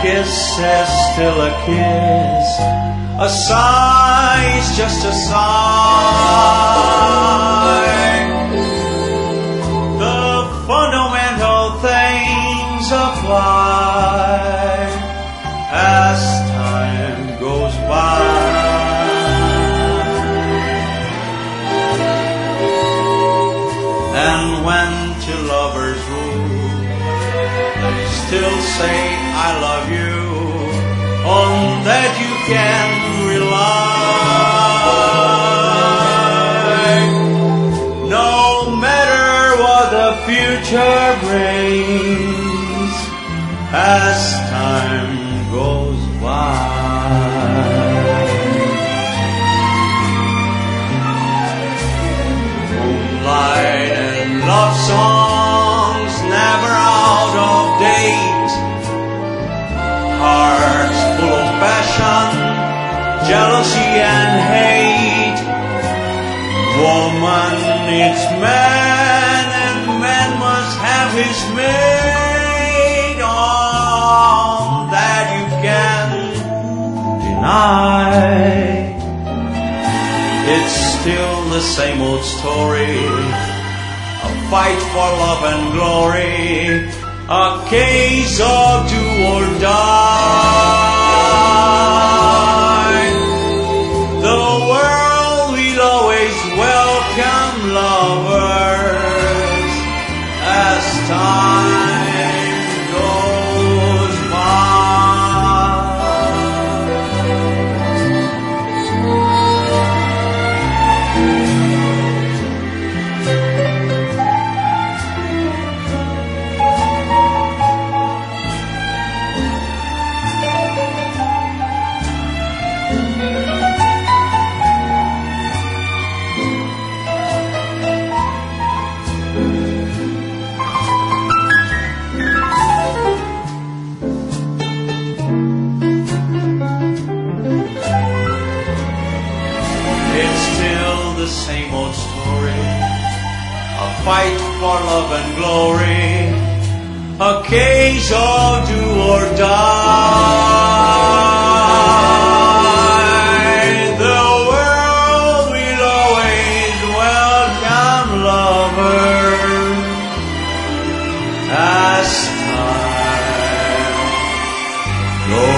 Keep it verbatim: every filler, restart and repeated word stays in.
kiss is still a kiss. A sigh is just a sigh. The fundamental things apply as time goes by. And when two lovers woo, they still say I love you. On that you can rely. No matter what the future brings, as time goes by. Moonlight and love songs never out of date. Hearts full of passion, jealousy and hate. Woman needs man, and man must have his mate. All that you can deny. It's still the same old story, a fight for love and glory, a case of do or die. The world will always welcome lovers as time goes by. The same old story, a fight for love and glory, a case of do or die. The world will always welcome lovers as time goes